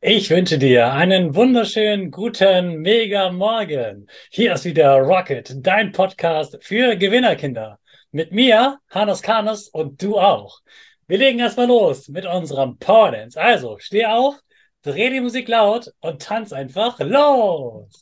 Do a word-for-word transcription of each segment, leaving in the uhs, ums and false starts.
Ich wünsche dir einen wunderschönen, guten, mega Morgen. Hier ist wieder Rocket, dein Podcast für Gewinnerkinder. Mit mir, Hannes Karnes, und du auch. Wir legen erstmal los mit unserem Power Dance. Also, steh auf, dreh die Musik laut und tanz einfach los.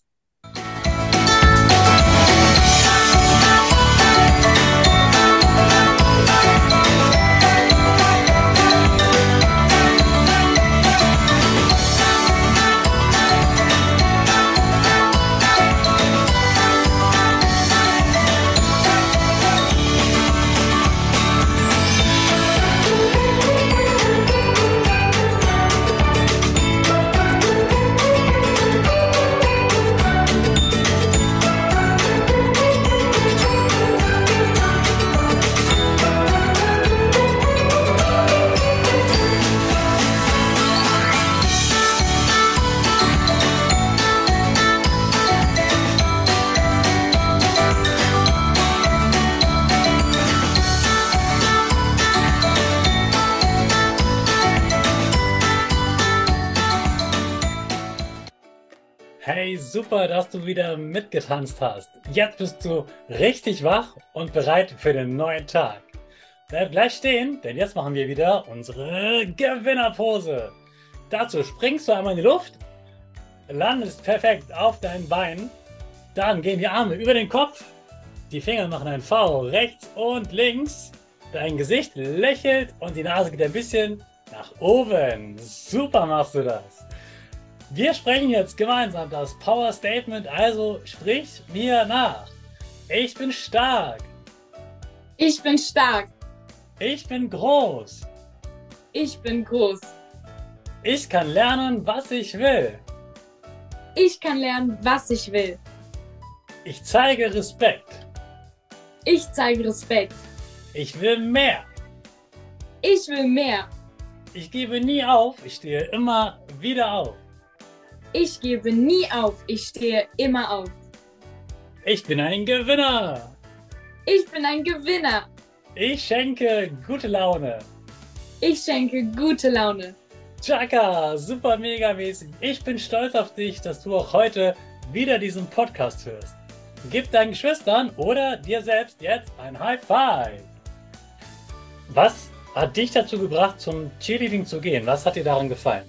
Hey, super, dass du wieder mitgetanzt hast. Jetzt bist du richtig wach und bereit für den neuen Tag. Bleib gleich stehen, denn jetzt machen wir wieder unsere Gewinnerpose. Dazu springst du einmal in die Luft, landest perfekt auf deinen Beinen, dann gehen die Arme über den Kopf, die Finger machen ein V rechts und links, dein Gesicht lächelt und die Nase geht ein bisschen nach oben. Super machst du das. Wir sprechen jetzt gemeinsam das Power Statement, also sprich mir nach. Ich bin stark. Ich bin stark. Ich bin groß. Ich bin groß. Ich kann lernen, was ich will. Ich kann lernen, was ich will. Ich zeige Respekt. Ich zeige Respekt. Ich will mehr. Ich will mehr. Ich gebe nie auf, ich stehe immer wieder auf. Ich gebe nie auf, ich stehe immer auf. Ich bin ein Gewinner. Ich bin ein Gewinner. Ich schenke gute Laune. Ich schenke gute Laune. Chaka, super mega mäßig. Ich bin stolz auf dich, dass du auch heute wieder diesen Podcast hörst. Gib deinen Geschwistern oder dir selbst jetzt ein High Five. Was hat dich dazu gebracht, zum Cheerleading zu gehen? Was hat dir daran gefallen?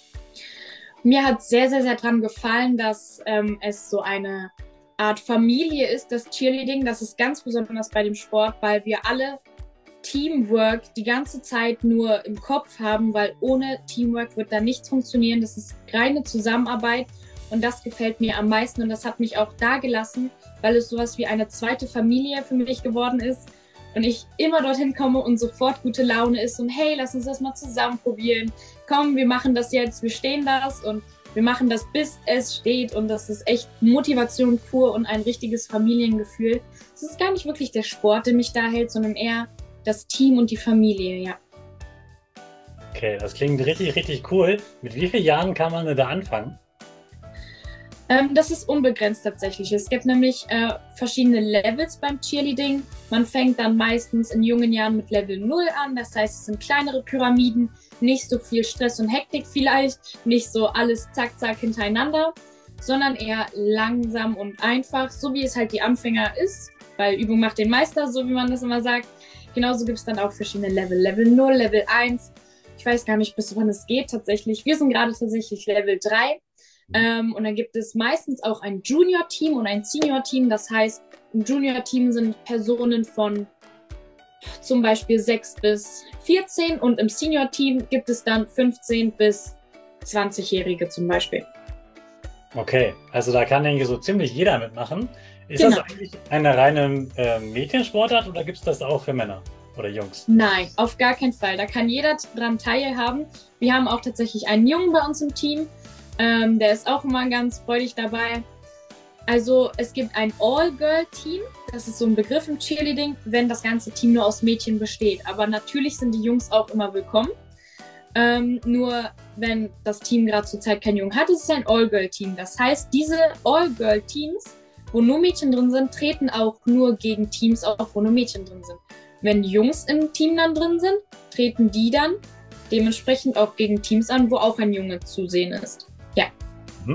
Mir hat sehr, sehr, sehr daran gefallen, dass ähm, es so eine Art Familie ist, das Cheerleading. Das ist ganz besonders bei dem Sport, weil wir alle Teamwork die ganze Zeit nur im Kopf haben, weil ohne Teamwork wird da nichts funktionieren. Das ist reine Zusammenarbeit und das gefällt mir am meisten und das hat mich auch da gelassen, weil es sowas wie eine zweite Familie für mich geworden ist und ich immer dorthin komme und sofort gute Laune ist und hey, lass uns das mal zusammen probieren. Komm, wir machen das jetzt, wir stehen das und wir machen das, bis es steht und das ist echt Motivation pur und ein richtiges Familiengefühl. Es ist gar nicht wirklich der Sport, der mich da hält, sondern eher das Team und die Familie, ja. Okay, das klingt richtig, richtig cool. Mit wie vielen Jahren kann man da anfangen? Ähm, das ist unbegrenzt tatsächlich. Es gibt nämlich äh, verschiedene Levels beim Cheerleading. Man fängt dann meistens in jungen Jahren mit Level null an. Das heißt, es sind kleinere Pyramiden, nicht so viel Stress und Hektik vielleicht, nicht so alles zack, zack hintereinander, sondern eher langsam und einfach, so wie es halt die Anfänger ist, weil Übung macht den Meister, so wie man das immer sagt. Genauso gibt es dann auch verschiedene Level. Level null, Level eins. Ich weiß gar nicht, bis wann es geht tatsächlich. Wir sind gerade tatsächlich Level drei. Ähm, und dann gibt es meistens auch ein Junior-Team und ein Senior-Team. Das heißt, im Junior-Team sind Personen von zum Beispiel sechs bis vierzehn und im Senior-Team gibt es dann fünfzehn bis zwanzig-Jährige zum Beispiel. Okay, also da kann eigentlich so ziemlich jeder mitmachen. Ist Genau. Das eigentlich eine reine äh, Mädchensportart oder gibt es das auch für Männer oder Jungs? Nein, auf gar keinen Fall. Da kann jeder dran teilhaben. Wir haben auch tatsächlich einen Jungen bei uns im Team. Ähm, der ist auch immer ganz freudig dabei. Also es gibt ein All-Girl-Team. Das ist so ein Begriff im Cheerleading, wenn das ganze Team nur aus Mädchen besteht. Aber natürlich sind die Jungs auch immer willkommen. Ähm, nur wenn das Team gerade zur Zeit keinen Jungen hat, ist es ein All-Girl-Team. Das heißt, diese All-Girl-Teams, wo nur Mädchen drin sind, treten auch nur gegen Teams auf, wo nur Mädchen drin sind. Wenn Jungs im Team dann drin sind, treten die dann dementsprechend auch gegen Teams an, wo auch ein Junge zu sehen ist. Ja. Mhm.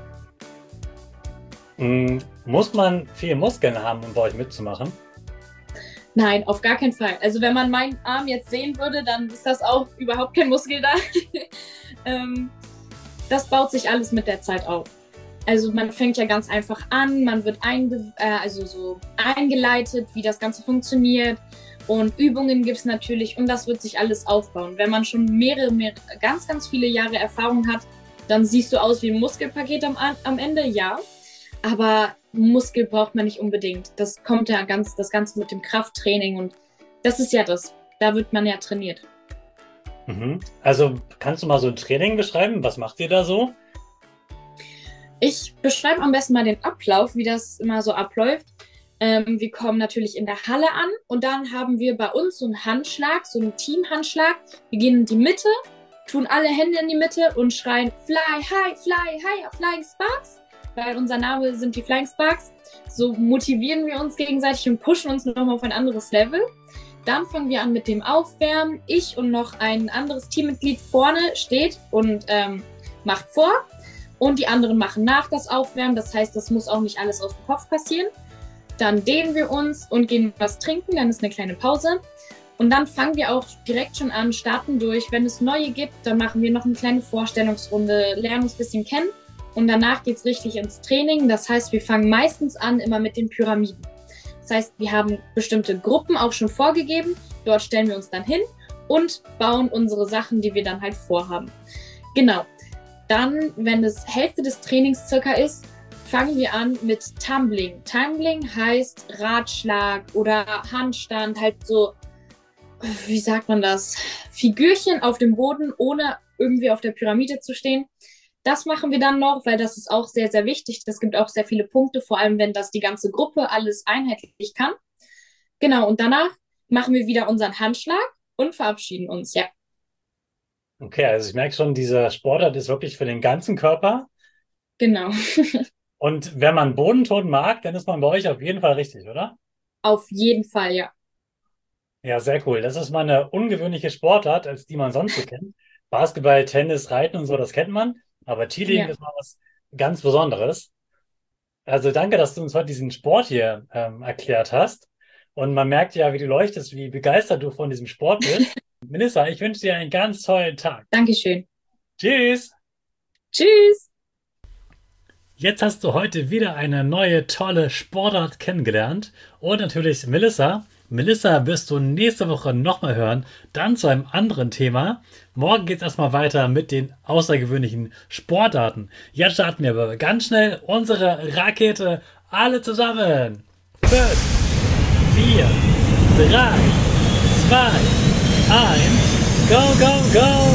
Mm, muss man viel Muskeln haben, um bei euch mitzumachen? Nein, auf gar keinen Fall. Also wenn man meinen Arm jetzt sehen würde, dann ist das auch überhaupt kein Muskel da. ähm, das baut sich alles mit der Zeit auf. Also man fängt ja ganz einfach an, man wird einge äh, also so eingeleitet, wie das Ganze funktioniert. Und Übungen gibt es natürlich und das wird sich alles aufbauen. Wenn man schon mehrere, mehrere, ganz, ganz viele Jahre Erfahrung hat, dann siehst du aus wie ein Muskelpaket am, am Ende, ja. Aber Muskel braucht man nicht unbedingt. Das kommt ja ganz, das Ganze mit dem Krafttraining und das ist ja das. Da wird man ja trainiert. Mhm. Also kannst du mal so ein Training beschreiben? Was macht ihr da so? Ich beschreibe am besten mal den Ablauf, wie das immer so abläuft. Ähm, wir kommen natürlich in der Halle an und dann haben wir bei uns so einen Handschlag, so einen Teamhandschlag. Wir gehen in die Mitte, tun alle Hände in die Mitte und schreien Fly High, Fly High, Flying Sparks, weil unser Name sind die Flying Sparks. So motivieren wir uns gegenseitig und pushen uns nochmal auf ein anderes Level. Dann fangen wir an mit dem Aufwärmen. Ich und noch ein anderes Teammitglied vorne steht und ähm, macht vor und die anderen machen nach das Aufwärmen. Das heißt, das muss auch nicht alles aus dem Kopf passieren. Dann dehnen wir uns und gehen was trinken, dann ist eine kleine Pause. Und dann fangen wir auch direkt schon an, starten durch. Wenn es neue gibt, dann machen wir noch eine kleine Vorstellungsrunde, lernen uns ein bisschen kennen. Und danach geht es richtig ins Training. Das heißt, wir fangen meistens an immer mit den Pyramiden. Das heißt, wir haben bestimmte Gruppen auch schon vorgegeben. Dort stellen wir uns dann hin und bauen unsere Sachen, die wir dann halt vorhaben. Genau. Dann, wenn es Hälfte des Trainings circa ist, fangen wir an mit Tumbling. Tumbling heißt Ratschlag oder Handstand, halt so, wie sagt man das? Figürchen auf dem Boden, ohne irgendwie auf der Pyramide zu stehen. Das machen wir dann noch, weil das ist auch sehr, sehr wichtig. Das gibt auch sehr viele Punkte, vor allem wenn das die ganze Gruppe alles einheitlich kann. Genau, und danach machen wir wieder unseren Handschlag und verabschieden uns, ja. Okay, also ich merke schon, dieser Sportart ist wirklich für den ganzen Körper. Genau. Und wenn man Bodenton mag, dann ist man bei euch auf jeden Fall richtig, oder? Auf jeden Fall, ja. Ja, sehr cool. Das ist mal eine ungewöhnliche Sportart, als die man sonst so kennt. Basketball, Tennis, Reiten und so, das kennt man. Aber Cheerleading Ja. ist mal was ganz Besonderes. Also danke, dass du uns heute diesen Sport hier ähm, erklärt hast. Und man merkt ja, wie du leuchtest, wie begeistert du von diesem Sport bist. Melissa, ich wünsche dir einen ganz tollen Tag. Dankeschön. Tschüss! Tschüss! Jetzt hast du heute wieder eine neue, tolle Sportart kennengelernt. Und natürlich Melissa. Melissa wirst du nächste Woche nochmal hören, dann zu einem anderen Thema. Morgen geht es erstmal weiter mit den außergewöhnlichen Sportarten. Jetzt starten wir aber ganz schnell unsere Rakete alle zusammen. fünf, vier, drei, zwei, eins, go, go, go!